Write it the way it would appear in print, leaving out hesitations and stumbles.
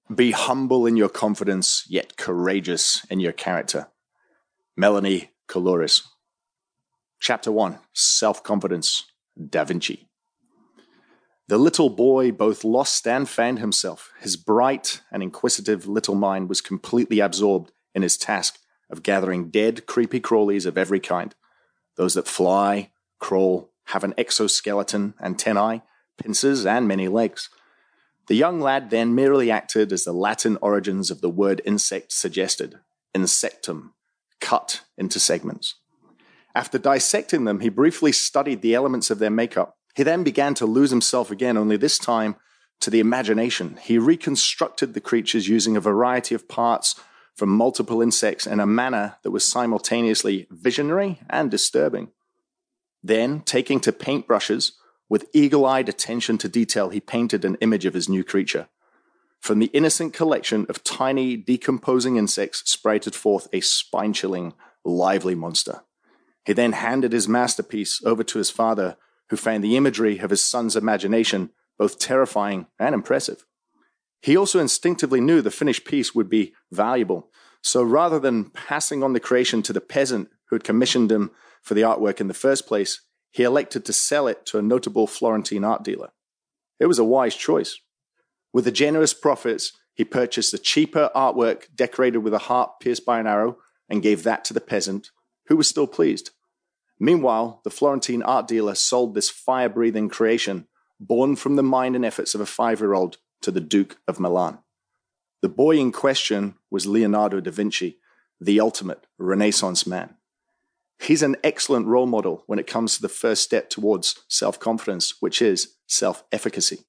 Be humble in your confidence, yet courageous in your character. Melanie Coulouris. Chapter 1, Self-Confidence, Da Vinci. The little boy both lost and found himself. His bright and inquisitive little mind was completely absorbed in his task of gathering dead, creepy crawlies of every kind. Those that fly, crawl, have an exoskeleton, antennae, pincers, and many legs. The young lad then merely acted as the Latin origins of the word insect suggested, insectum, cut into segments. After dissecting them, he briefly studied the elements of their makeup. He then began to lose himself again, only this time to the imagination. He reconstructed the creatures using a variety of parts from multiple insects in a manner that was simultaneously visionary and disturbing. Then, taking to paintbrushes, with eagle-eyed attention to detail, he painted an image of his new creature. From the innocent collection of tiny, decomposing insects sprouted forth a spine-chilling, lively monster. He then handed his masterpiece over to his father, who found the imagery of his son's imagination both terrifying and impressive. He also instinctively knew the finished piece would be valuable, so rather than passing on the creation to the peasant who had commissioned him for the artwork in the first place, he elected to sell it to a notable Florentine art dealer. It was a wise choice. With the generous profits, he purchased the cheaper artwork decorated with a heart pierced by an arrow and gave that to the peasant, who was still pleased. Meanwhile, the Florentine art dealer sold this fire-breathing creation, born from the mind and efforts of a 5-year-old, to the Duke of Milan. The boy in question was Leonardo da Vinci, the ultimate Renaissance man. He's an excellent role model when it comes to the first step towards self-confidence, which is self-efficacy.